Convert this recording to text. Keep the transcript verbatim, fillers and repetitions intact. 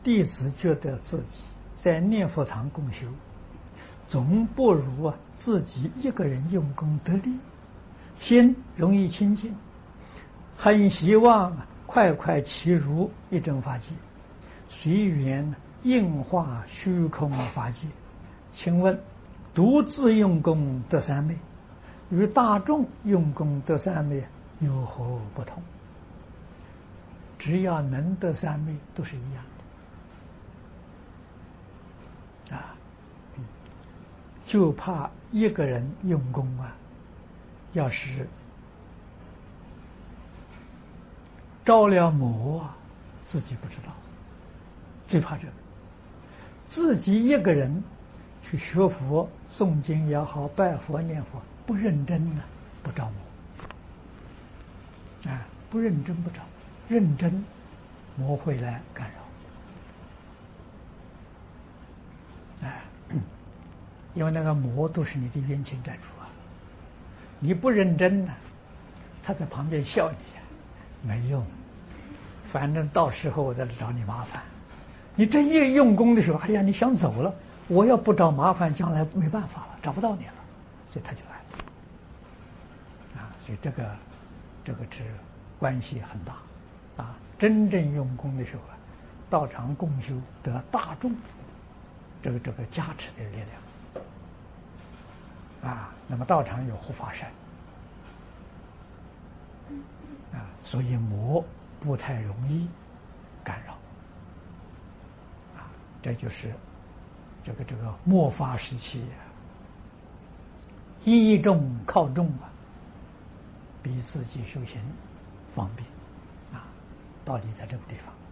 弟子觉得自己在念佛堂共修，总不如啊自己一个人用功得力，心容易清净，很希望快快契入一真法界，随缘应化虚空法界。请问，独自用功得三昧，与大众用功得三昧有何不同？只要能得三昧，都是一样的啊！就怕一个人用功啊，要是着了魔啊，自己不知道，最怕这个。自己一个人去学佛、诵经也好，拜佛、念佛，不认真呢、啊，不着魔。啊，不认真不着魔，认真魔会来干扰。啊，因为那个魔都是你的冤亲债主啊，你不认真呢、啊，他在旁边笑你，没用，反正到时候我再来找你麻烦。你真一用功的时候，哎呀，你想走了，我要不找麻烦，将来没办法了，找不到你了，所以他就来了。啊，所以这个这个是关系很大啊。真正用功的时候啊，道场共修得大众这个这个加持的力量啊。那么道场有护法神啊，所以魔不太容易干扰。这就是这个这个末法时期啊，依众靠众啊，比自己修行方便啊，道理在这个地方。